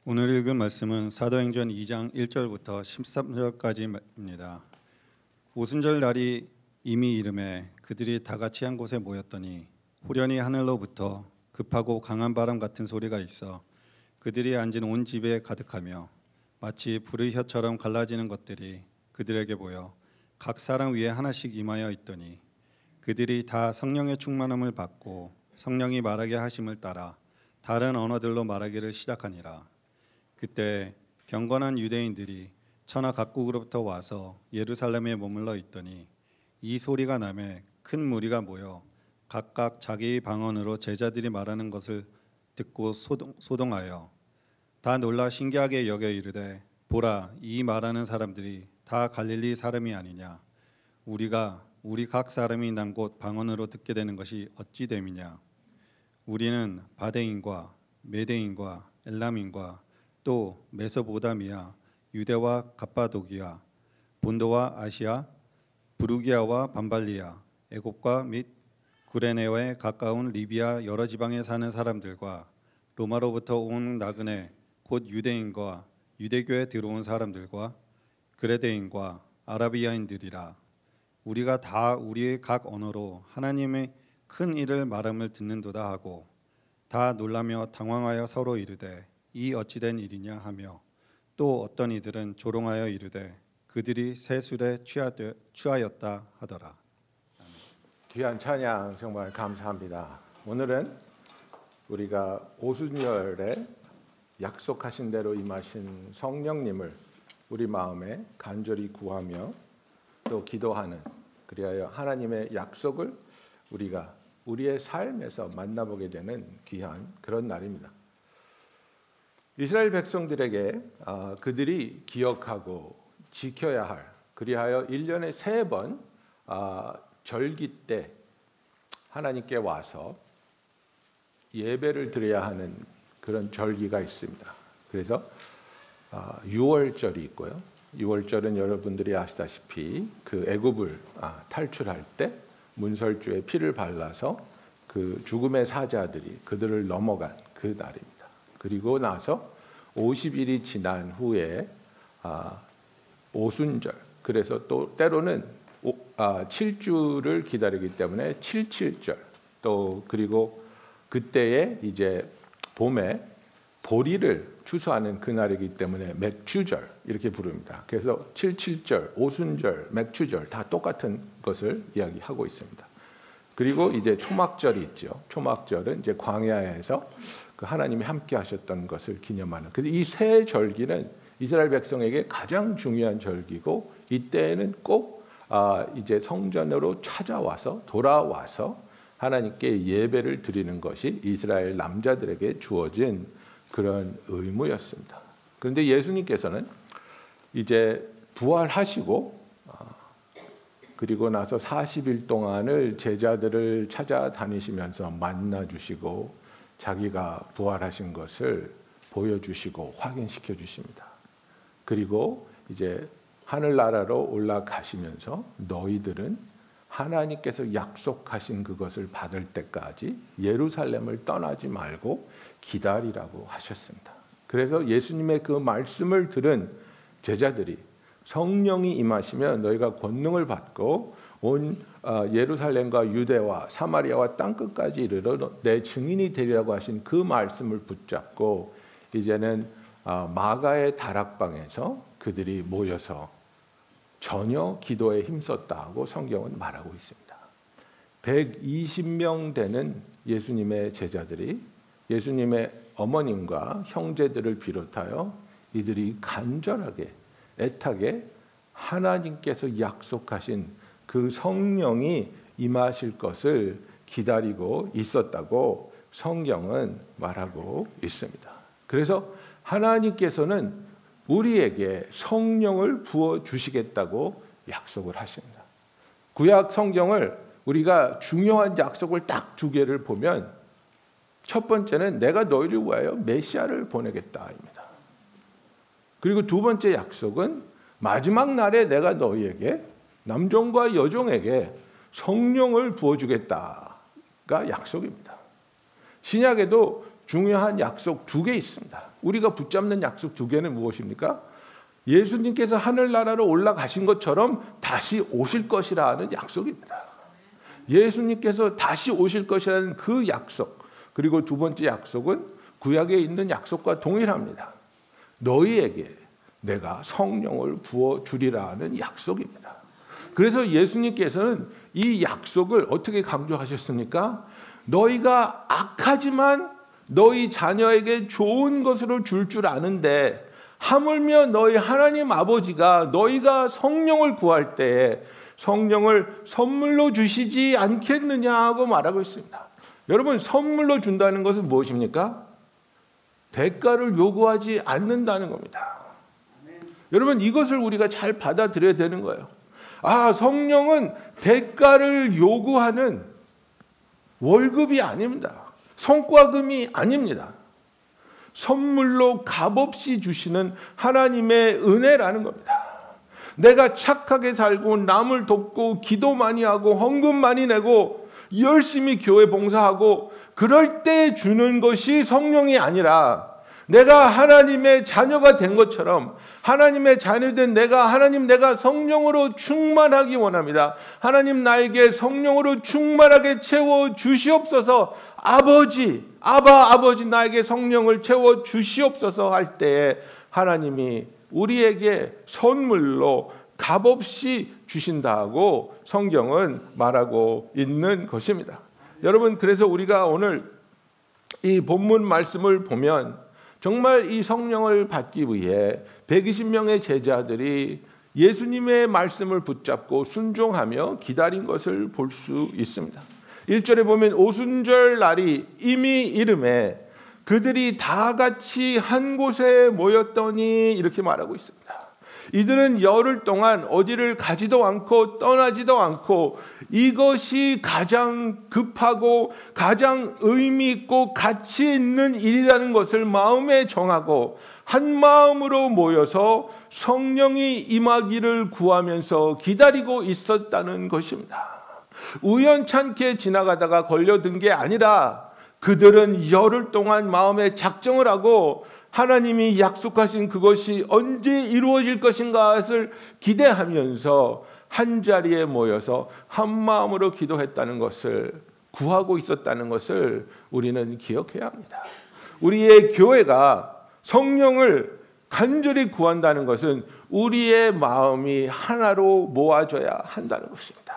오늘 읽은 말씀은 사도행전 2장 1절부터 13절까지입니다. 오순절 날이 이미 이름에 그들이 다 같이 한 곳에 모였더니 후련히 하늘로부터 급하고 강한 바람 같은 소리가 있어 그들이 앉은 온 집에 가득하며 마치 불의 혀처럼 갈라지는 것들이 그들에게 보여 각 사람 위에 하나씩 임하여 있더니 그들이 다 성령의 충만함을 받고 성령이 말하게 하심을 따라 다른 언어들로 말하기를 시작하니라. 그때 경건한 유대인들이 천하 각국으로부터 와서 예루살렘에 머물러 있더니 이 소리가 나매 큰 무리가 모여 각각 자기의 방언으로 제자들이 말하는 것을 듣고 소동하여 다 놀라 신기하게 여겨 이르되 보라, 이 말하는 사람들이 다 갈릴리 사람이 아니냐. 우리가 우리 각 사람이 난 곳 방언으로 듣게 되는 것이 어찌 됨이냐. 우리는 바데인과 메데인과 엘람인과 또 메소보다미아, 유대와 갑바도기아, 본도와 아시아, 부르기아와 밤발리아, 애굽과 및 구레네에 가까운 리비아 여러 지방에 사는 사람들과 로마로부터 온 나그네 곧 유대인과 유대교에 들어온 사람들과 그레데인과 아라비아인들이라. 우리가 다 우리의 각 언어로 하나님의 큰 일을 말함을 듣는도다 하고 다 놀라며 당황하여 서로 이르되 이 어찌된 일이냐 하며 또 어떤 이들은 조롱하여 이르되 그들이 새 술에 취하였다 하더라. 귀한 찬양 정말 감사합니다. 오늘은 우리가 오순절에 약속하신 대로 임하신 성령님을 우리 마음에 간절히 구하며 또 기도하는, 그리하여 하나님의 약속을 우리가 우리의 삶에서 만나보게 되는 귀한 그런 날입니다. 이스라엘 백성들에게 그들이 기억하고 지켜야 할, 그리하여 1년에 3번 절기 때 하나님께 와서 예배를 드려야 하는 그런 절기가 있습니다. 그래서 6월절이 있고요. 6월절은 여러분들이 아시다시피 그 애굽을 탈출할 때 문설주에 피를 발라서 그 죽음의 사자들이 그들을 넘어간 그 날입니다. 그리고 나서 50일이 지난 후에 오순절, 그래서 또 때로는 7주를 기다리기 때문에 77절, 또 그리고 그때에 이제 봄에 보리를 추수하는 그날이기 때문에 맥추절 이렇게 부릅니다. 그래서 77절, 오순절, 맥추절 다 똑같은 것을 이야기하고 있습니다. 그리고 이제 초막절이 있죠. 초막절은 이제 광야에서 그 하나님이 함께 하셨던 것을 기념하는. 근데 이 세 절기는 이스라엘 백성에게 가장 중요한 절기고, 이때에는 꼭 이제 성전으로 돌아와서 하나님께 예배를 드리는 것이 이스라엘 남자들에게 주어진 그런 의무였습니다. 그런데 예수님께서는 이제 부활하시고 그리고 나서 40일 동안을 제자들을 찾아다니시면서 만나주시고 자기가 부활하신 것을 보여주시고 확인시켜 주십니다. 그리고 이제 하늘나라로 올라가시면서 너희들은 하나님께서 약속하신 그것을 받을 때까지 예루살렘을 떠나지 말고 기다리라고 하셨습니다. 그래서 예수님의 그 말씀을 들은 제자들이 성령이 임하시면 너희가 권능을 받고 온 예루살렘과 유대와 사마리아와 땅끝까지 이르러 내 증인이 되리라고 하신 그 말씀을 붙잡고 이제는 마가의 다락방에서 그들이 모여서 전혀 기도에 힘썼다고 성경은 말하고 있습니다. 120명 되는 예수님의 제자들이 예수님의 어머님과 형제들을 비롯하여 이들이 간절하게 애타게 하나님께서 약속하신 그 성령이 임하실 것을 기다리고 있었다고 성경은 말하고 있습니다. 그래서 하나님께서는 우리에게 성령을 부어주시겠다고 약속을 하십니다. 구약 성경을 우리가 중요한 약속을 딱 2개를 보면 첫 번째는 내가 너희를 위하여 메시아를 보내겠다입니다. 그리고 2번째 약속은 마지막 날에 내가 너희에게 남종과 여종에게 성령을 부어주겠다가 약속입니다. 신약에도 중요한 약속 2개 있습니다. 우리가 붙잡는 약속 2개는 무엇입니까? 예수님께서 하늘나라로 올라가신 것처럼 다시 오실 것이라는 약속입니다. 예수님께서 다시 오실 것이라는 그 약속. 그리고 2번째 약속은 구약에 있는 약속과 동일합니다. 너희에게 내가 성령을 부어주리라는 약속입니다. 그래서 예수님께서는 이 약속을 어떻게 강조하셨습니까? 너희가 악하지만 너희 자녀에게 좋은 것으로 줄 아는데 하물며 너희 하나님 아버지가 너희가 성령을 구할 때에 성령을 선물로 주시지 않겠느냐고 말하고 있습니다. 여러분, 선물로 준다는 것은 무엇입니까? 대가를 요구하지 않는다는 겁니다. 여러분, 이것을 우리가 잘 받아들여야 되는 거예요. 성령은 대가를 요구하는 월급이 아닙니다. 성과금이 아닙니다. 선물로 값없이 주시는 하나님의 은혜라는 겁니다. 내가 착하게 살고 남을 돕고 기도 많이 하고 헌금 많이 내고 열심히 교회 봉사하고 그럴 때 주는 것이 성령이 아니라 내가 하나님의 자녀가 된 것처럼 하나님의 자녀된 내가 성령으로 충만하기 원합니다. 하나님 나에게 성령으로 충만하게 채워 주시옵소서. 아버지 나에게 성령을 채워 주시옵소서 할 때에 하나님이 우리에게 선물로 값없이 주신다고 성경은 말하고 있는 것입니다. 여러분, 그래서 우리가 오늘 이 본문 말씀을 보면 정말 이 성령을 받기 위해 120명의 제자들이 예수님의 말씀을 붙잡고 순종하며 기다린 것을 볼 수 있습니다. 1절에 보면 오순절 날이 이미 이름에 그들이 다 같이 한 곳에 모였더니 이렇게 말하고 있습니다. 이들은 열흘 동안 어디를 가지도 않고 떠나지도 않고 이것이 가장 급하고 가장 의미 있고 가치 있는 일이라는 것을 마음에 정하고 한 마음으로 모여서 성령이 임하기를 구하면서 기다리고 있었다는 것입니다. 우연찮게 지나가다가 걸려든 게 아니라 그들은 열흘 동안 마음에 작정을 하고 하나님이 약속하신 그것이 언제 이루어질 것인가를 기대하면서 한 자리에 모여서 한 마음으로 기도했다는 것을, 구하고 있었다는 것을 우리는 기억해야 합니다. 우리의 교회가 성령을 간절히 구한다는 것은 우리의 마음이 하나로 모아져야 한다는 것입니다.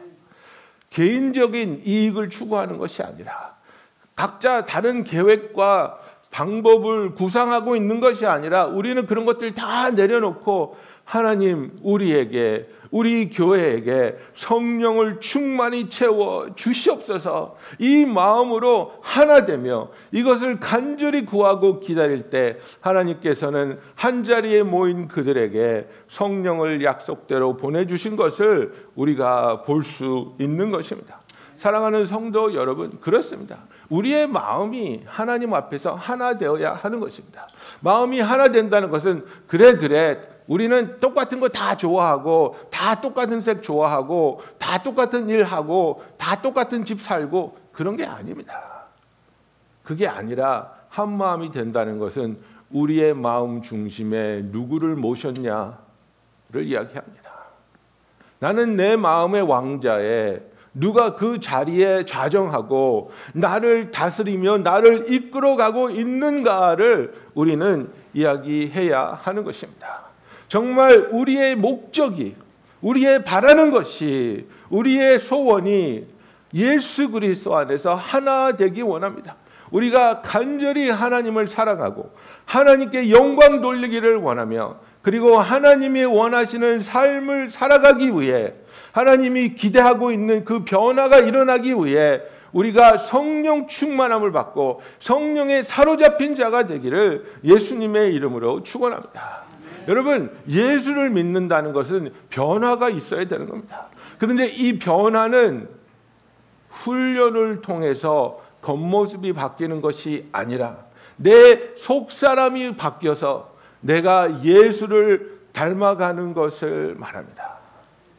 개인적인 이익을 추구하는 것이 아니라 각자 다른 계획과 방법을 구상하고 있는 것이 아니라 우리는 그런 것들 다 내려놓고 하나님, 우리에게, 우리 교회에게 성령을 충만히 채워 주시옵소서. 이 마음으로 하나 되며 이것을 간절히 구하고 기다릴 때 하나님께서는 한 자리에 모인 그들에게 성령을 약속대로 보내주신 것을 우리가 볼 수 있는 것입니다. 사랑하는 성도 여러분, 그렇습니다. 우리의 마음이 하나님 앞에서 하나 되어야 하는 것입니다. 마음이 하나 된다는 것은 그래 우리는 똑같은 거 다 좋아하고 다 똑같은 색 좋아하고 다 똑같은 일 하고 다 똑같은 집 살고 그런 게 아닙니다. 그게 아니라 한 마음이 된다는 것은 우리의 마음 중심에 누구를 모셨냐를 이야기합니다. 나는 내 마음의 왕자에 누가 그 자리에 좌정하고 나를 다스리며 나를 이끌어가고 있는가를 우리는 이야기해야 하는 것입니다. 정말 우리의 목적이, 우리의 바라는 것이, 우리의 소원이 예수 그리스도 안에서 하나 되기 원합니다. 우리가 간절히 하나님을 사랑하고 하나님께 영광 돌리기를 원하며 그리고 하나님이 원하시는 삶을 살아가기 위해 하나님이 기대하고 있는 그 변화가 일어나기 위해 우리가 성령 충만함을 받고 성령에 사로잡힌 자가 되기를 예수님의 이름으로 축원합니다. 여러분, 예수를 믿는다는 것은 변화가 있어야 되는 겁니다. 그런데 이 변화는 훈련을 통해서 겉모습이 바뀌는 것이 아니라 내 속사람이 바뀌어서 내가 예수를 닮아가는 것을 말합니다.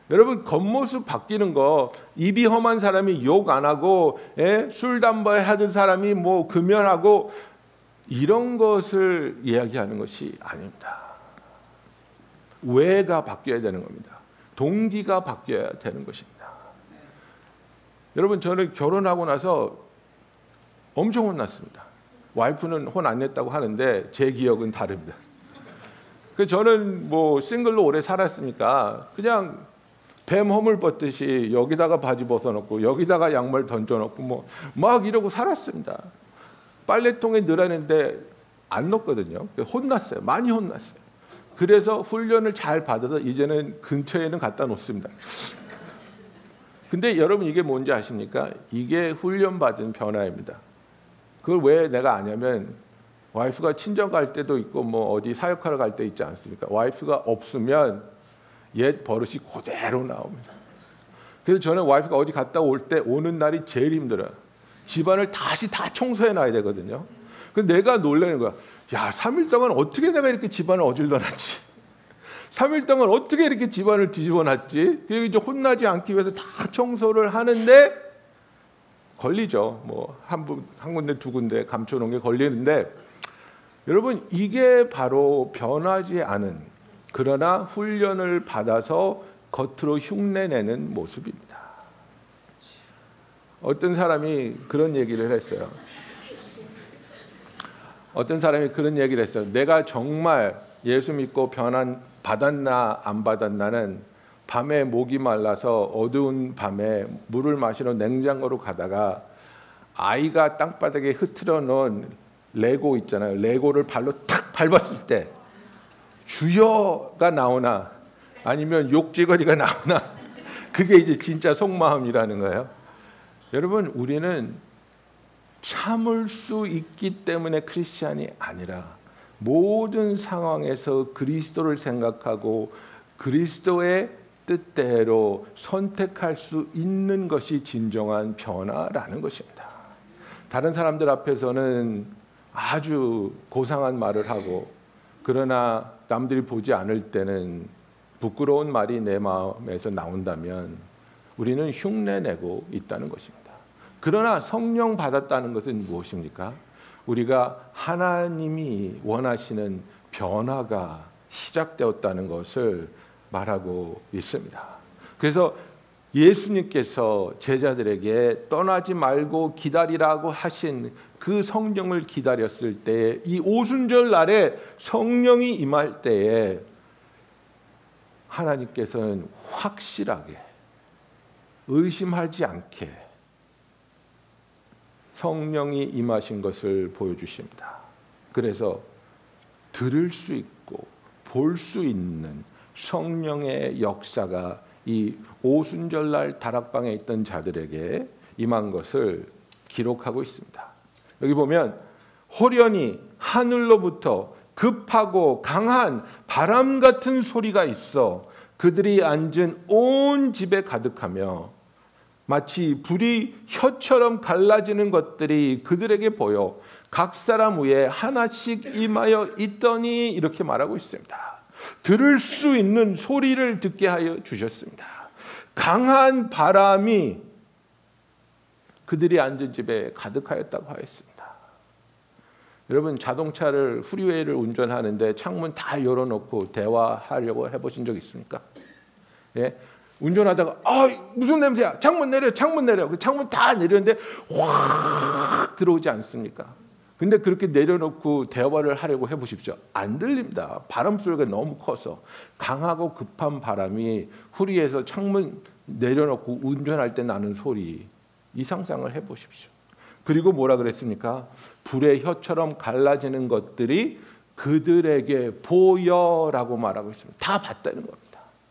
여러분 겉모습 바뀌는 거, 입이 험한 사람이 욕 안 하고 술 담배 하던 사람이 뭐 금연하고 이런 것을 이야기하는 것이 아닙니다. 왜가 바뀌어야 되는 겁니다. 동기가 바뀌어야 되는 것입니다. 여러분 저는 결혼하고 나서 엄청 혼났습니다. 와이프는 혼 안 냈다고 하는데 제 기억은 다릅니다. 저는 뭐 싱글로 오래 살았으니까 그냥 뱀 허물 벗듯이 여기다가 바지 벗어놓고 여기다가 양말 던져놓고 뭐 막 이러고 살았습니다. 빨래통에 넣으라는데 안 넣거든요. 혼났어요. 많이 혼났어요. 그래서 훈련을 잘 받아서 이제는 근처에는 갖다 놓습니다. 근데 여러분 이게 뭔지 아십니까? 이게 훈련받은 변화입니다. 그걸 왜 내가 아냐면 와이프가 친정 갈 때도 있고 뭐 어디 사역하러 갈 때 있지 않습니까? 와이프가 없으면 옛 버릇이 그대로 나옵니다. 그래서 저는 와이프가 어디 갔다 올 때 오는 날이 제일 힘들어요. 집안을 다시 다 청소해 놔야 되거든요. 근데 내가 놀라는 거야. 야, 3일 동안 어떻게 내가 이렇게 집안을 어질러놨지? 3일 동안 어떻게 이렇게 집안을 뒤집어 놨지? 그리고 이제 혼나지 않기 위해서 다 청소를 하는데 걸리죠. 뭐 한 군데 두 군데 감춰놓은 게 걸리는데 여러분 이게 바로 변하지 않은 그러나 훈련을 받아서 겉으로 흉내내는 모습입니다. 어떤 사람이 그런 얘기를 했어요. 내가 정말 예수 믿고 변한 받았나 안 받았나는 밤에 목이 말라서 어두운 밤에 물을 마시러 냉장고로 가다가 아이가 땅바닥에 흐트러 놓은 레고 있잖아요. 레고를 발로 탁 밟았을 때 주여가 나오나 아니면 욕지거리가 나오나 그게 이제 진짜 속마음이라는 거예요. 여러분 우리는 참을 수 있기 때문에 크리스찬이 아니라 모든 상황에서 그리스도를 생각하고 그리스도의 뜻대로 선택할 수 있는 것이 진정한 변화라는 것입니다. 다른 사람들 앞에서는 아주 고상한 말을 하고 그러나 남들이 보지 않을 때는 부끄러운 말이 내 마음에서 나온다면 우리는 흉내내고 있다는 것입니다. 그러나 성령 받았다는 것은 무엇입니까? 우리가 하나님이 원하시는 변화가 시작되었다는 것을 말하고 있습니다. 그래서 예수님께서 제자들에게 떠나지 말고 기다리라고 하신 그 성령을 기다렸을 때 이 오순절 날에 성령이 임할 때에 하나님께서는 확실하게 의심하지 않게 성령이 임하신 것을 보여주십니다. 그래서 들을 수 있고 볼 수 있는 성령의 역사가 이 오순절날 다락방에 있던 자들에게 임한 것을 기록하고 있습니다. 여기 보면 호련히 하늘로부터 급하고 강한 바람 같은 소리가 있어 그들이 앉은 온 집에 가득하며 마치 불이 혀처럼 갈라지는 것들이 그들에게 보여 각 사람 위에 하나씩 임하여 있더니 이렇게 말하고 있습니다. 들을 수 있는 소리를 듣게 하여 주셨습니다. 강한 바람이 그들이 앉은 집에 가득하였다고 하였습니다. 여러분 자동차를 프리웨이를 운전하는데 창문 다 열어놓고 대화하려고 해보신 적 있습니까? 예? 운전하다가 무슨 냄새야? 창문 내려. 그 창문 다 내렸는데 확 들어오지 않습니까? 근데 그렇게 내려놓고 대화를 하려고 해보십시오. 안 들립니다. 바람 소리가 너무 커서. 강하고 급한 바람이 후리에서 창문 내려놓고 운전할 때 나는 소리, 이 상상을 해보십시오. 그리고 뭐라 그랬습니까? 불의 혀처럼 갈라지는 것들이 그들에게 보여라고 말하고 있습니다. 다 봤다는 겁니다.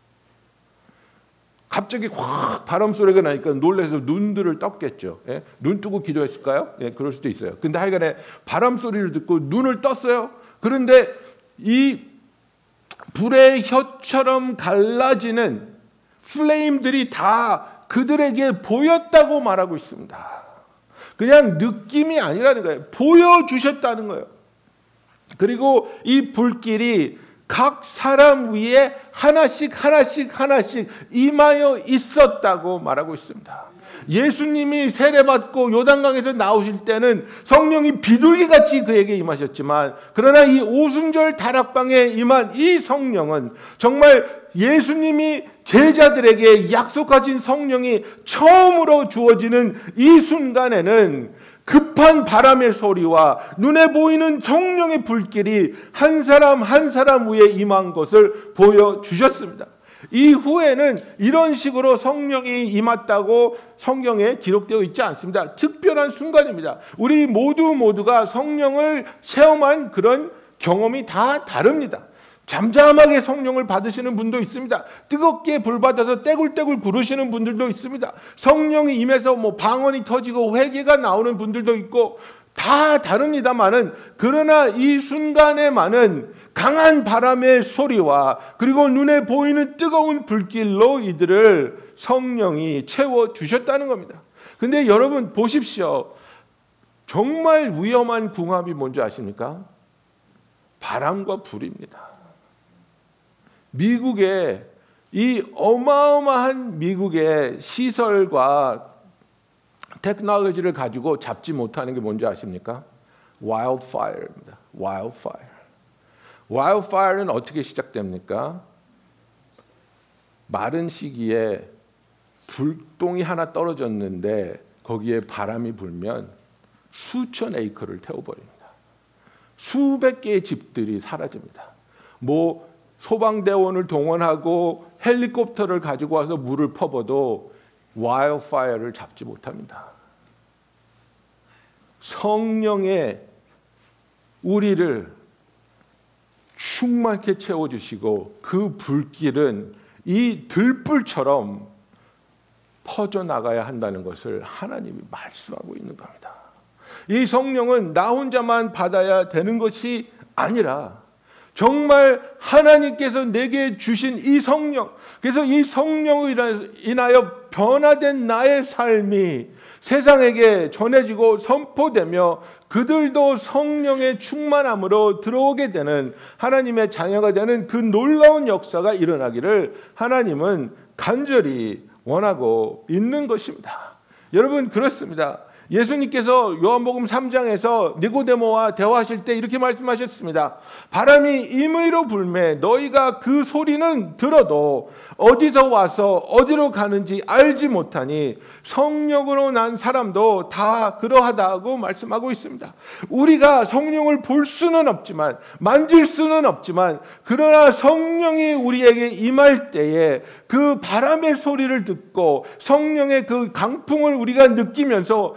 갑자기 확 바람 소리가 나니까 놀라서 눈들을 떴겠죠. 예? 눈 뜨고 기도했을까요? 예, 그럴 수도 있어요. 근데 하여간에 바람 소리를 듣고 눈을 떴어요. 그런데 이 불의 혀처럼 갈라지는 플레임들이 다 그들에게 보였다고 말하고 있습니다. 그냥 느낌이 아니라는 거예요. 보여주셨다는 거예요. 그리고 이 불길이 각 사람 위에 하나씩 임하여 있었다고 말하고 있습니다. 예수님이 세례받고 요단강에서 나오실 때는 성령이 비둘기같이 그에게 임하셨지만, 그러나 이 오순절 다락방에 임한 이 성령은 정말 예수님이 제자들에게 약속하신 성령이 처음으로 주어지는 이 순간에는 급한 바람의 소리와 눈에 보이는 성령의 불길이 한 사람 한 사람 위에 임한 것을 보여주셨습니다. 이후에는 이런 식으로 성령이 임했다고 성경에 기록되어 있지 않습니다. 특별한 순간입니다. 우리 모두가 성령을 체험한 그런 경험이 다 다릅니다. 잠잠하게 성령을 받으시는 분도 있습니다. 뜨겁게 불받아서 떼굴떼굴 구르시는 분들도 있습니다. 성령이 임해서 방언이 터지고 회개가 나오는 분들도 있고 다 다릅니다만은, 그러나 이 순간에만은 강한 바람의 소리와 그리고 눈에 보이는 뜨거운 불길로 이들을 성령이 채워주셨다는 겁니다. 근데 여러분 보십시오. 정말 위험한 궁합이 뭔지 아십니까? 바람과 불입니다. 미국의 이 어마어마한 미국의 시설과 테크놀로지를 가지고 잡지 못하는 게 뭔지 아십니까? wildfire입니다. wildfire는 어떻게 시작됩니까? 마른 시기에 불똥이 하나 떨어졌는데 거기에 바람이 불면 수천 에이커를 태워버립니다. 수백 개의 집들이 사라집니다. 소방대원을 동원하고 헬리콥터를 가지고 와서 물을 퍼부어도 와일드파이어를 잡지 못합니다. 성령의 우리를 충만케 채워주시고 그 불길은 이 들불처럼 퍼져나가야 한다는 것을 하나님이 말씀하고 있는 겁니다. 이 성령은 나 혼자만 받아야 되는 것이 아니라 정말 하나님께서 내게 주신 이 성령, 그래서 이 성령으로 인하여 변화된 나의 삶이 세상에게 전해지고 선포되며 그들도 성령의 충만함으로 들어오게 되는 하나님의 자녀가 되는 그 놀라운 역사가 일어나기를 하나님은 간절히 원하고 있는 것입니다. 여러분 그렇습니다. 예수님께서 요한복음 3장에서 니고데모와 대화하실 때 이렇게 말씀하셨습니다. 바람이 임의로 불매 너희가 그 소리는 들어도 어디서 와서 어디로 가는지 알지 못하니 성령으로 난 사람도 다 그러하다고 말씀하고 있습니다. 우리가 성령을 볼 수는 없지만 만질 수는 없지만 그러나 성령이 우리에게 임할 때에 그 바람의 소리를 듣고 성령의 그 강풍을 우리가 느끼면서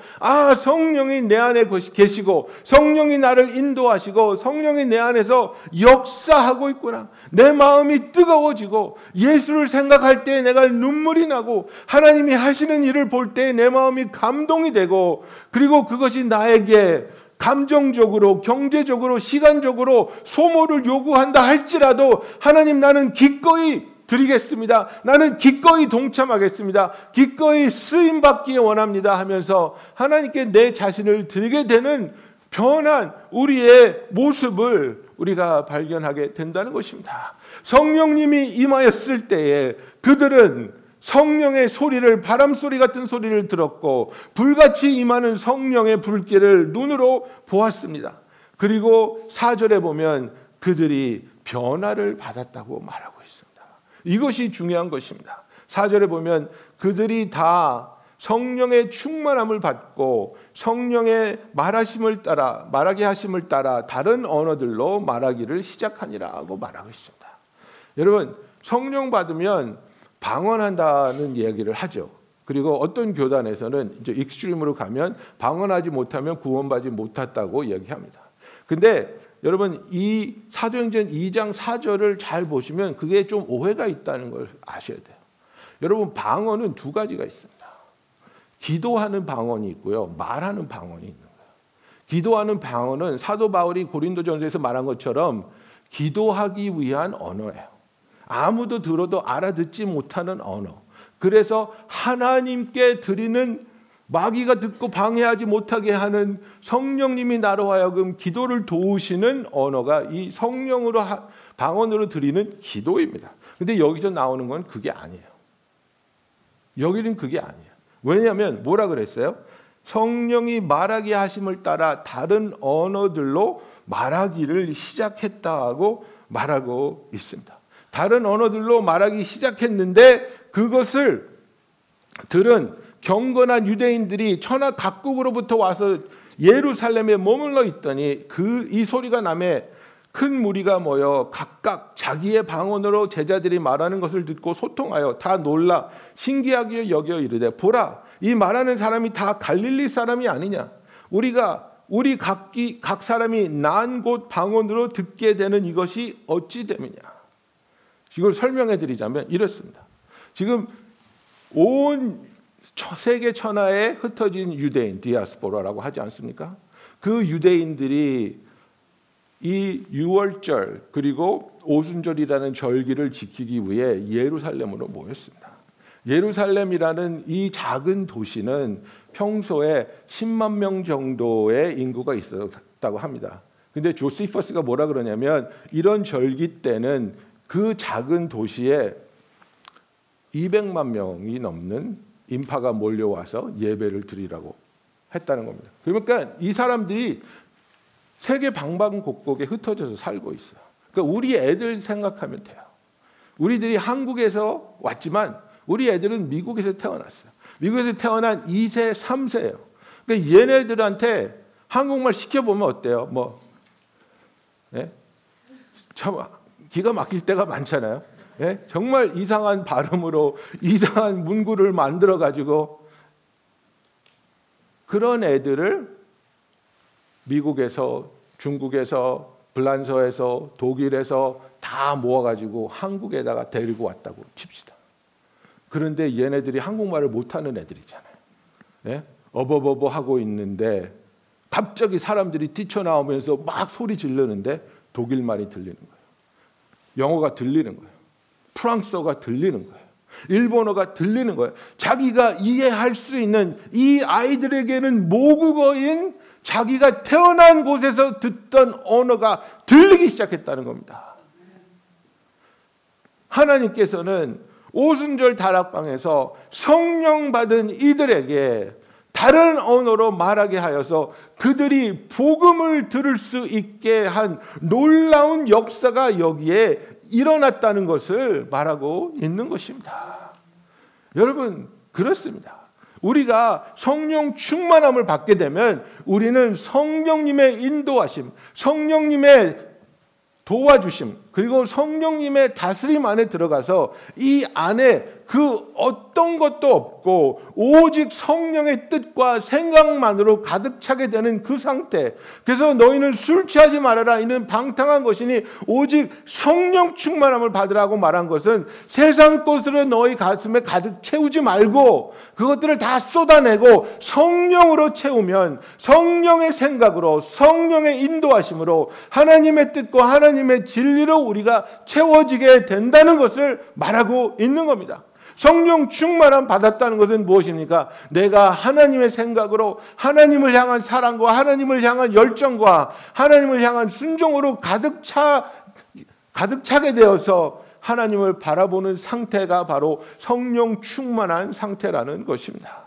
성령이 내 안에 계시고 성령이 나를 인도하시고 성령이 내 안에서 역사하고 있구나. 내 마음이 뜨거워지고 예수를 생각할 때 내가 눈물이 나고 하나님이 하시는 일을 볼 때 내 마음이 감동이 되고 그리고 그것이 나에게 감정적으로 경제적으로 시간적으로 소모를 요구한다 할지라도 하나님 나는 기꺼이 드리겠습니다. 나는 기꺼이 동참하겠습니다. 기꺼이 쓰임받기에 원합니다 하면서 하나님께 내 자신을 드리게 되는 변한 우리의 모습을 우리가 발견하게 된다는 것입니다. 성령님이 임하였을 때에 그들은 성령의 소리를 바람소리 같은 소리를 들었고 불같이 임하는 성령의 불길을 눈으로 보았습니다. 그리고 4절에 보면 그들이 변화를 받았다고 말하고 있습니다. 이것이 중요한 것입니다. 4절에 보면 그들이 다 성령의 충만함을 받고 성령의 말하게 하심을 따라 다른 언어들로 말하기를 시작하니라고 말하고 있습니다. 여러분 성령 받으면 방언한다는 얘기를 하죠. 그리고 어떤 교단에서는 이제 익스트림으로 가면 방언하지 못하면 구원받지 못했다고 얘기합니다. 근데 여러분 이 사도행전 2장 4절을 잘 보시면 그게 좀 오해가 있다는 걸 아셔야 돼요. 여러분 방언은 두 가지가 있습니다. 기도하는 방언이 있고요. 말하는 방언이 있는 거예요. 기도하는 방언은 사도 바울이 고린도전서에서 말한 것처럼 기도하기 위한 언어예요. 아무도 들어도 알아듣지 못하는 언어. 그래서 하나님께 드리는 마귀가 듣고 방해하지 못하게 하는 성령님이 나로 하여금 기도를 도우시는 언어가 이 성령으로 방언으로 드리는 기도입니다. 근데 여기서 나오는 건 그게 아니에요. 여기는 그게 아니에요. 왜냐하면 뭐라 그랬어요? 성령이 말하게 하심을 따라 다른 언어들로 말하기를 시작했다고 말하고 있습니다. 다른 언어들로 말하기 시작했는데 그것을 들은 경건한 유대인들이 천하 각국으로부터 와서 예루살렘에 머물러 있더니 이 소리가 나매 큰 무리가 모여 각각 자기의 방언으로 제자들이 말하는 것을 듣고 소통하여 다 놀라 신기하게 여겨 이르되 보라 이 말하는 사람이 다 갈릴리 사람이 아니냐 우리 각 사람이 난 곳 방언으로 듣게 되는 이것이 어찌 됨이냐. 이걸 설명해 드리자면 이렇습니다. 지금 온 세계 천하에 흩어진 유대인 디아스포라라고 하지 않습니까? 그 유대인들이 이 유월절 그리고 오순절이라는 절기를 지키기 위해 예루살렘으로 모였습니다. 예루살렘이라는 이 작은 도시는 평소에 10만 명 정도의 인구가 있었다고 합니다. 근데 조시퍼스가 뭐라 그러냐면 이런 절기 때는 그 작은 도시에 200만 명이 넘는 인파가 몰려와서 예배를 드리라고 했다는 겁니다. 그러니까 이 사람들이 세계 방방곡곡에 흩어져서 살고 있어요. 그러니까 우리 애들 생각하면 돼요. 우리들이 한국에서 왔지만 우리 애들은 미국에서 태어났어요. 미국에서 태어난 2세, 3세예요. 그러니까 얘네들한테 한국말 시켜보면 어때요? 참 기가 막힐 때가 많잖아요. 정말 이상한 발음으로 이상한 문구를 만들어 가지고 그런 애들을 미국에서 중국에서 불란서에서 독일에서 다 모아가지고 한국에다가 데리고 왔다고 칩시다. 그런데 얘네들이 한국말을 못하는 애들이잖아요. 어버버버 하고 있는데 갑자기 사람들이 뛰쳐나오면서 막 소리 지르는데 독일말이 들리는 거예요. 영어가 들리는 거예요. 프랑스어가 들리는 거예요. 일본어가 들리는 거예요. 자기가 이해할 수 있는 이 아이들에게는 모국어인 자기가 태어난 곳에서 듣던 언어가 들리기 시작했다는 겁니다. 하나님께서는 오순절 다락방에서 성령 받은 이들에게 다른 언어로 말하게 하여서 그들이 복음을 들을 수 있게 한 놀라운 역사가 여기에 일어났다는 것을 말하고 있는 것입니다. 여러분 그렇습니다. 우리가 성령 충만함을 받게 되면 우리는 성령님의 인도하심, 성령님의 도와주심, 그리고 성령님의 다스림 안에 들어가서 이 안에 그 어떤 것도 없고 오직 성령의 뜻과 생각만으로 가득 차게 되는 그 상태. 그래서 너희는 술 취하지 말아라. 이는 방탕한 것이니 오직 성령 충만함을 받으라고 말한 것은 세상 것으로 너희 가슴에 가득 채우지 말고 그것들을 다 쏟아내고 성령으로 채우면 성령의 생각으로 성령의 인도하심으로 하나님의 뜻과 하나님의 진리로 우리가 채워지게 된다는 것을 말하고 있는 겁니다. 성령 충만함 받았다는 것은 무엇입니까? 내가 하나님의 생각으로 하나님을 향한 사랑과 하나님을 향한 열정과 하나님을 향한 순종으로 가득 차게 되어서 하나님을 바라보는 상태가 바로 성령 충만한 상태라는 것입니다.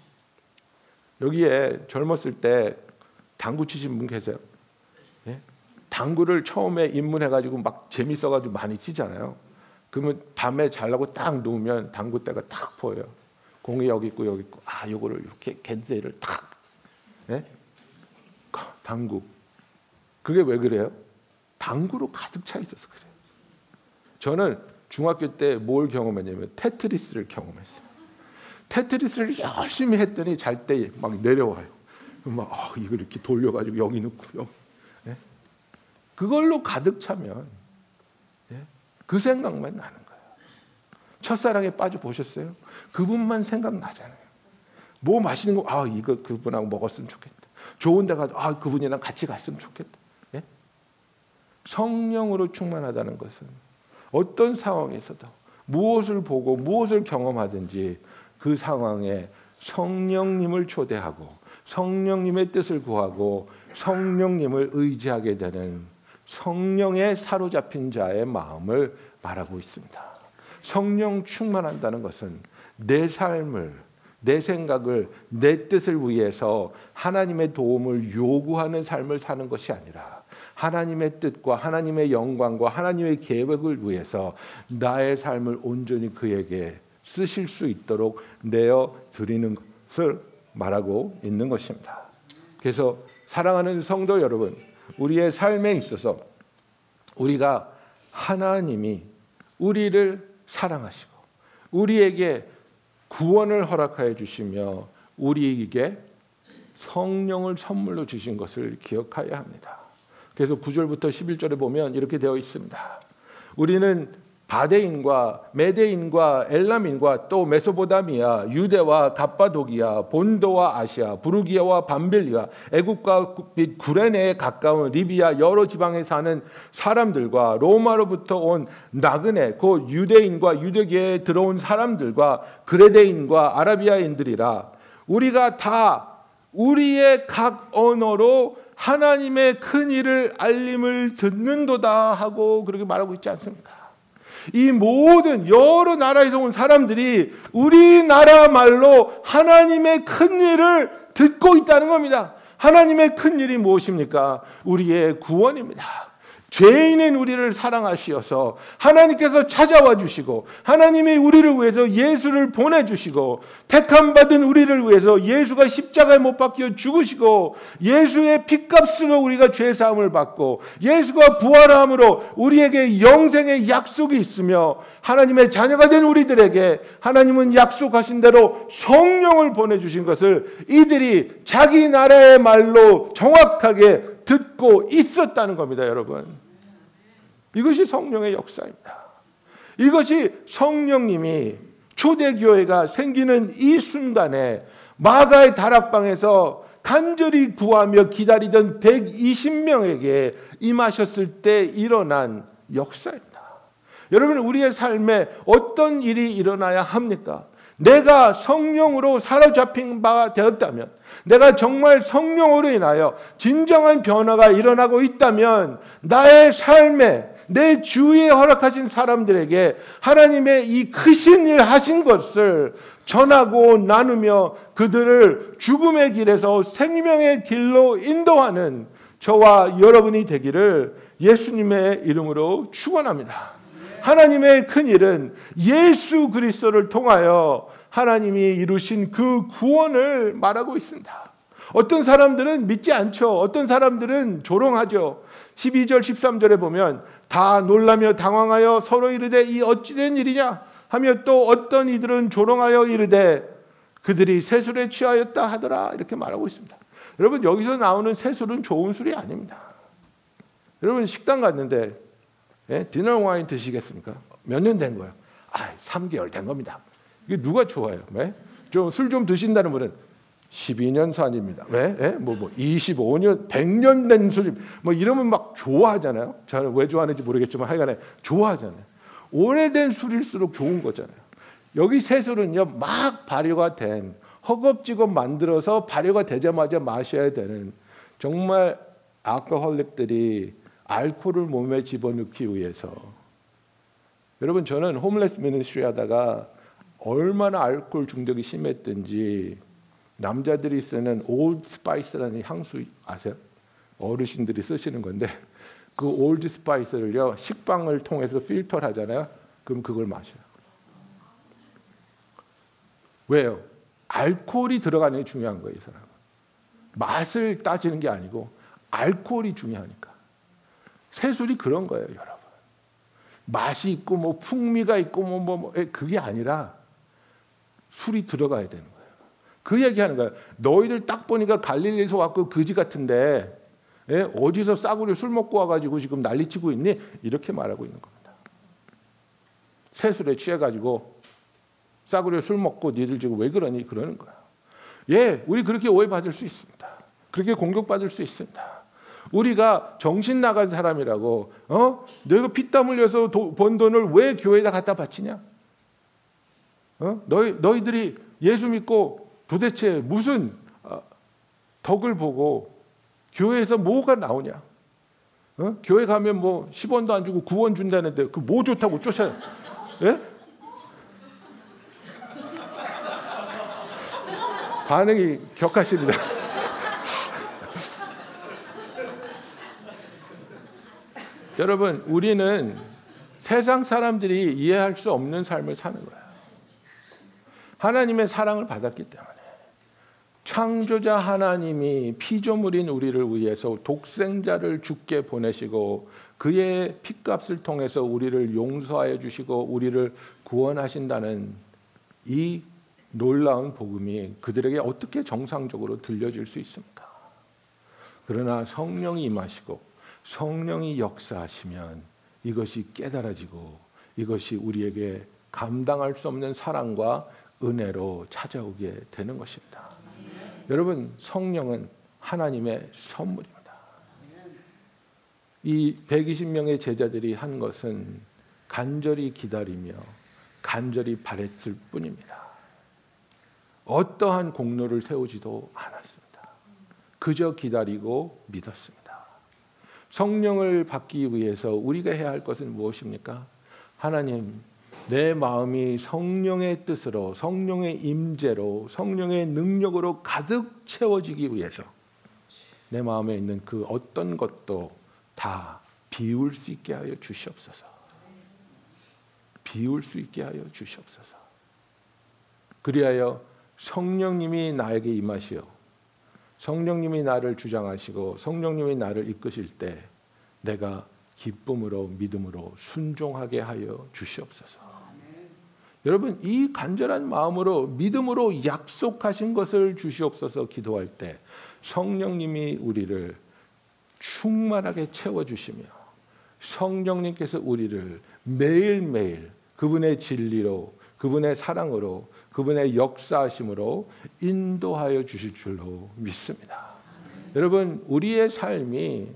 여기에 젊었을 때 당구 치신 분 계세요? 당구를 처음에 입문해가지고 막 재밌어가지고 많이 치잖아요. 그러면 밤에 자려고 딱 누우면 당구대가 딱 보여요. 공이 여기 있고 여기 있고 요거를 이렇게 겐세이를 딱 당구. 그게 왜 그래요? 당구로 가득 차 있어서 그래요. 저는 중학교 때 뭘 경험했냐면 테트리스를 경험했어요. 테트리스를 열심히 했더니 잘 때 막 내려와요. 막 이걸 이렇게 돌려가지고 여기 넣고 여기. 그걸로 가득 차면 그 생각만 나는 거예요. 첫사랑에 빠져 보셨어요? 그분만 생각나잖아요. 뭐 맛있는 거 이거 그분하고 먹었으면 좋겠다. 좋은 데 가서 그분이랑 같이 갔으면 좋겠다. 성령으로 충만하다는 것은 어떤 상황에서도 무엇을 보고 무엇을 경험하든지 그 상황에 성령님을 초대하고 성령님의 뜻을 구하고 성령님을 의지하게 되는 성령에 사로잡힌 자의 마음을 말하고 있습니다. 성령 충만한다는 것은 내 삶을, 내 생각을, 내 뜻을 위해서 하나님의 도움을 요구하는 삶을 사는 것이 아니라 하나님의 뜻과 하나님의 영광과 하나님의 계획을 위해서 나의 삶을 온전히 그에게 쓰실 수 있도록 내어 드리는 것을 말하고 있는 것입니다. 그래서 사랑하는 성도 여러분, 우리의 삶에 있어서 우리가 하나님이 우리를 사랑하시고 우리에게 구원을 허락하여 주시며 우리에게 성령을 선물로 주신 것을 기억해야 합니다. 그래서 9절부터 11절에 보면 이렇게 되어 있습니다. 우리는 바데인과 메데인과 엘람인과 또 메소포타미아, 유대와 갑바도기아, 본도와 아시아, 부르기아와 밤빌리아, 애국과 및 구레네에 가까운 리비아 여러 지방에 사는 사람들과 로마로부터 온 나그네 곧 유대인과 유대계에 들어온 사람들과 그레데인과 아라비아인들이라 우리가 다 우리의 각 언어로 하나님의 큰 일을 알림을 듣는도다 하고 그렇게 말하고 있지 않습니까? 이 모든 여러 나라에서 온 사람들이 우리나라 말로 하나님의 큰 일을 듣고 있다는 겁니다. 하나님의 큰 일이 무엇입니까? 우리의 구원입니다. 죄인인 우리를 사랑하시어서 하나님께서 찾아와 주시고 하나님이 우리를 위해서 예수를 보내주시고 택함받은 우리를 위해서 예수가 십자가에 못 박혀 죽으시고 예수의 피값으로 우리가 죄사함을 받고 예수가 부활함으로 우리에게 영생의 약속이 있으며 하나님의 자녀가 된 우리들에게 하나님은 약속하신 대로 성령을 보내주신 것을 이들이 자기 나라의 말로 정확하게 듣고 있었다는 겁니다, 여러분. 이것이 성령의 역사입니다. 이것이 성령님이 초대교회가 생기는 이 순간에 마가의 다락방에서 간절히 구하며 기다리던 120명에게 임하셨을 때 일어난 역사입니다. 여러분, 우리의 삶에 어떤 일이 일어나야 합니까? 내가 성령으로 사로잡힌 바가 되었다면, 내가 정말 성령으로 인하여 진정한 변화가 일어나고 있다면 나의 삶에 내 주위에 허락하신 사람들에게 하나님의 이 크신 일 하신 것을 전하고 나누며 그들을 죽음의 길에서 생명의 길로 인도하는 저와 여러분이 되기를 예수님의 이름으로 축원합니다. 하나님의 큰 일은 예수 그리스도를 통하여 하나님이 이루신 그 구원을 말하고 있습니다. 어떤 사람들은 믿지 않죠. 어떤 사람들은 조롱하죠. 12절 13절에 보면 다 놀라며 당황하여 서로 이르되 이 어찌된 일이냐 하며 또 어떤 이들은 조롱하여 이르되 그들이 새술에 취하였다 하더라 이렇게 말하고 있습니다. 여러분, 여기서 나오는 새술은 좋은 술이 아닙니다. 여러분, 식당 갔는데 디너 와인 드시겠습니까? 몇 년 된 거예요? 3개월 된 겁니다. 이게 누가 좋아해요? 술 좀 드신다는 분은 12년 산입니다. 왜? 25년, 100년 된 술, 이러면 막 좋아하잖아요. 저는 왜 좋아하는지 모르겠지만 하여간에 좋아하잖아요. 오래된 술일수록 좋은 거잖아요. 여기 새술은요, 막 발효가 된, 허겁지겁 만들어서 발효가 되자마자 마셔야 되는 정말 알코올릭들이 알코올을 몸에 집어넣기 위해서. 여러분, 저는 홈레스 미니스트리 하다가 얼마나 알코올 중독이 심했든지 남자들이 쓰는 올드 스파이스라는 향수 아세요? 어르신들이 쓰시는 건데 그 올드 스파이스를요 식빵을 통해서 필터를 하잖아요. 그럼 그걸 마셔요. 왜요? 알코올이 들어가는 게 중요한 거예요. 이 사람은 맛을 따지는 게 아니고 알코올이 중요하니까. 새술이 그런 거예요, 여러분. 맛이 있고 풍미가 있고 그게 아니라 술이 들어가야 되는 거예요. 그 얘기하는 거예요. 너희들 딱 보니까 갈릴리에서 왔고 거지 같은데 어디서 싸구려 술 먹고 와가지고 지금 난리치고 있니? 이렇게 말하고 있는 겁니다. 새술에 취해가지고 싸구려 술 먹고 니들 지금 왜 그러니? 그러는 거예요. 우리 그렇게 오해받을 수 있습니다. 그렇게 공격받을 수 있습니다. 우리가 정신 나간 사람이라고 너희가 피땀 흘려서 번 돈을 왜 교회에다 갖다 바치냐? 너희들이 예수 믿고 도대체 무슨 덕을 보고 교회에서 뭐가 나오냐? 교회 가면 뭐 10원도 안 주고 9원 준다는데 그 뭐 좋다고 쫓아? 예? 반응이 격하십니다. 여러분, 우리는 세상 사람들이 이해할 수 없는 삶을 사는 거예요. 하나님의 사랑을 받았기 때문에. 창조자 하나님이 피조물인 우리를 위해서 독생자를 죽게 보내시고 그의 핏값을 통해서 우리를 용서하여 주시고 우리를 구원하신다는 이 놀라운 복음이 그들에게 어떻게 정상적으로 들려질 수 있습니까? 그러나 성령이 임하시고 성령이 역사하시면 이것이 깨달아지고 이것이 우리에게 감당할 수 없는 사랑과 은혜로 찾아오게 되는 것입니다. 여러분, 성령은 하나님의 선물입니다. 이 120명의 제자들이 한 것은 간절히 기다리며 간절히 바랬을 뿐입니다. 어떠한 공로를 세우지도 않았습니다. 그저 기다리고 믿었습니다. 성령을 받기 위해서 우리가 해야 할 것은 무엇입니까? 하나님, 내 마음이 성령의 뜻으로, 성령의 임재로, 성령의 능력으로 가득 채워지기 위해서 내 마음에 있는 그 어떤 것도 다 비울 수 있게 하여 주시옵소서. 비울 수 있게 하여 주시옵소서. 그리하여 성령님이 나에게 임하시어 성령님이 나를 주장하시고 성령님이 나를 이끄실 때 내가 기쁨으로 믿음으로 순종하게 하여 주시옵소서. 여러분, 이 간절한 마음으로 믿음으로 약속하신 것을 주시옵소서 기도할 때 성령님이 우리를 충만하게 채워주시며 성령님께서 우리를 매일매일 그분의 진리로, 그분의 사랑으로, 그분의 역사하심으로 인도하여 주실 줄로 믿습니다. 여러분, 우리의 삶이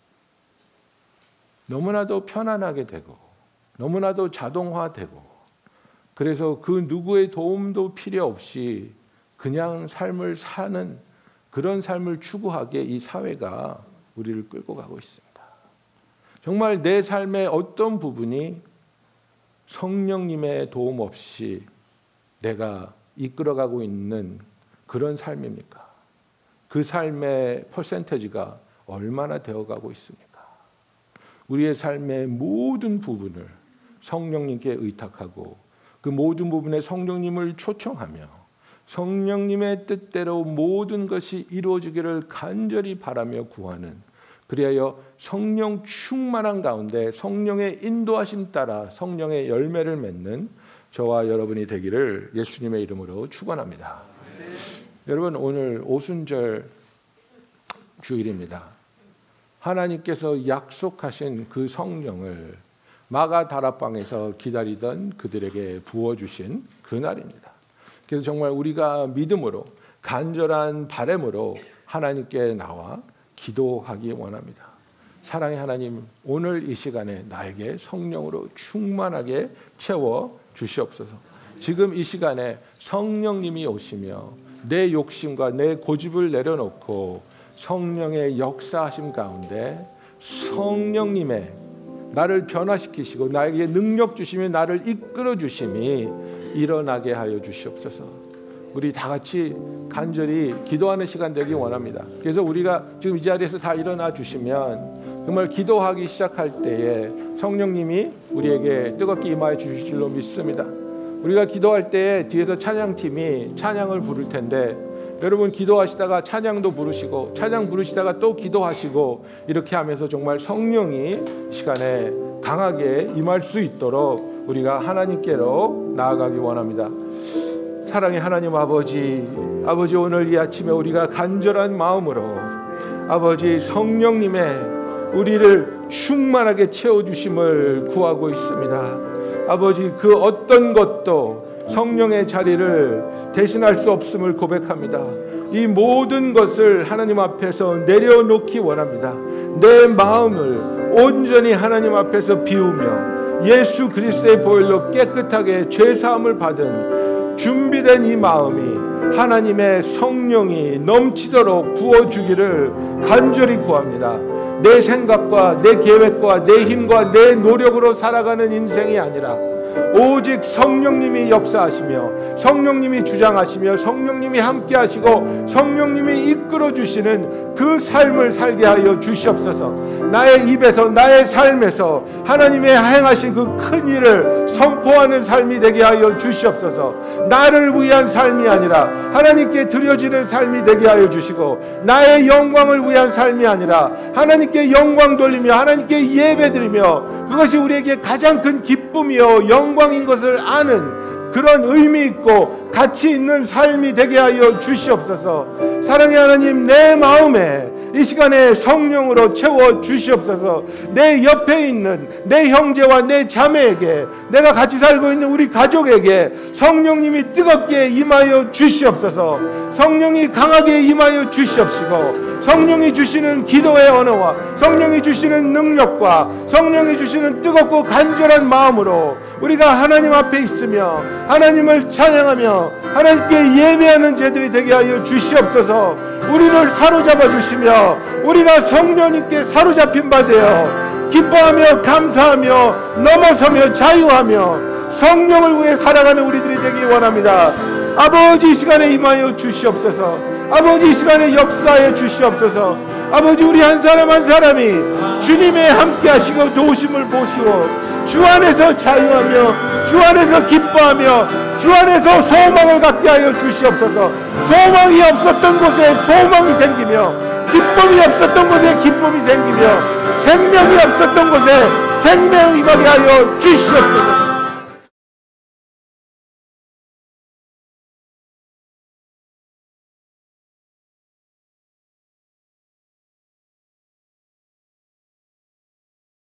너무나도 편안하게 되고 너무나도 자동화되고 그래서 그 누구의 도움도 필요 없이 그냥 삶을 사는 그런 삶을 추구하게 이 사회가 우리를 끌고 가고 있습니다. 정말 내 삶의 어떤 부분이 성령님의 도움 없이 내가 이끌어가고 있는 그런 삶입니까? 그 삶의 퍼센테지가 얼마나 되어가고 있습니까? 우리의 삶의 모든 부분을 성령님께 의탁하고 그 모든 부분에 성령님을 초청하며 성령님의 뜻대로 모든 것이 이루어지기를 간절히 바라며 구하는, 그리하여 성령 충만한 가운데 성령의 인도하심 따라 성령의 열매를 맺는 저와 여러분이 되기를 예수님의 이름으로 축원합니다. 여러분, 오늘 오순절 주일입니다. 하나님께서 약속하신 그 성령을 마가 다락방에서 기다리던 그들에게 부어주신 그날입니다. 그래서 정말 우리가 믿음으로 간절한 바람으로 하나님께 나와 기도하기 원합니다. 사랑의 하나님, 오늘 이 시간에 나에게 성령으로 충만하게 채워 주시옵소서. 지금 이 시간에 성령님이 오시며 내 욕심과 내 고집을 내려놓고 성령의 역사하심 가운데 성령님의 나를 변화시키시고 나에게 능력 주시며 나를 이끌어 주심이 일어나게 하여 주시옵소서. 우리 다 같이 간절히 기도하는 시간 되기 원합니다. 그래서 우리가 지금 이 자리에서 다 일어나 주시면 정말 기도하기 시작할 때에 성령님이 우리에게 뜨겁게 임하여 주실 줄로 믿습니다. 우리가 기도할 때에 뒤에서 찬양팀이 찬양을 부를 텐데 여러분, 기도하시다가 찬양도 부르시고 찬양 부르시다가 또 기도하시고 이렇게 하면서 정말 성령이 이 시간에 강하게 임할 수 있도록 우리가 하나님께로 나아가기 원합니다. 사랑의 하나님 아버지, 오늘 이 아침에 우리가 간절한 마음으로 아버지 성령님의 우리를 충만하게 채워주심을 구하고 있습니다. 아버지, 그 어떤 것도 성령의 자리를 대신할 수 없음을 고백합니다. 이 모든 것을 하나님 앞에서 내려놓기 원합니다. 내 마음을 온전히 하나님 앞에서 비우며 예수 그리스도의 보혈로 깨끗하게 죄사함을 받은 준비된 이 마음이 하나님의 성령이 넘치도록 부어주기를 간절히 구합니다. 내 생각과 내 계획과 내 힘과 내 노력으로 살아가는 인생이 아니라 오직 성령님이 역사하시며 성령님이 주장하시며 성령님이 함께 하시고 성령님이 이끌어 주시는 그 삶을 살게 하여 주시옵소서. 나의 입에서 나의 삶에서 하나님의 행하신 그 큰 일을 선포하는 삶이 되게 하여 주시옵소서. 나를 위한 삶이 아니라 하나님께 드려지는 삶이 되게 하여 주시고, 나의 영광을 위한 삶이 아니라 하나님께 영광 돌리며 하나님께 예배드리며 그것이 우리에게 가장 큰 기쁨이요 영광인 것을 아는 그런 의미 있고 가치 있는 삶이 되게 하여 주시옵소서. 사랑의 하나님, 내 마음에 이 시간에 성령으로 채워 주시옵소서. 내 옆에 있는 내 형제와 내 자매에게, 내가 같이 살고 있는 우리 가족에게 성령님이 뜨겁게 임하여 주시옵소서. 성령이 강하게 임하여 주시옵시고, 성령이 주시는 기도의 언어와 성령이 주시는 능력과 성령이 주시는 뜨겁고 간절한 마음으로 우리가 하나님 앞에 있으며 하나님을 찬양하며 하나님께 예배하는 제들이 되게 하여 주시옵소서. 우리를 사로잡아 주시며 우리가 성령님께 사로잡힌 바 되어 기뻐하며 감사하며 넘어서며 자유하며 성령을 위해 살아가는 우리들이 되기 원합니다. 아버지, 이 시간에 임하여 주시옵소서. 아버지, 이 시간에 역사해 주시옵소서. 아버지, 우리 한 사람 한 사람이 주님의 함께 하시고 도우심을 보시고 주 안에서 자유하며 주 안에서 기뻐하며 주 안에서 소망을 갖게 하여 주시옵소서. 소망이 없었던 곳에 소망이 생기며 기쁨이 없었던 곳에 기쁨이 생기며 생명이 없었던 곳에 생명이 임하게 하여 주시옵소서.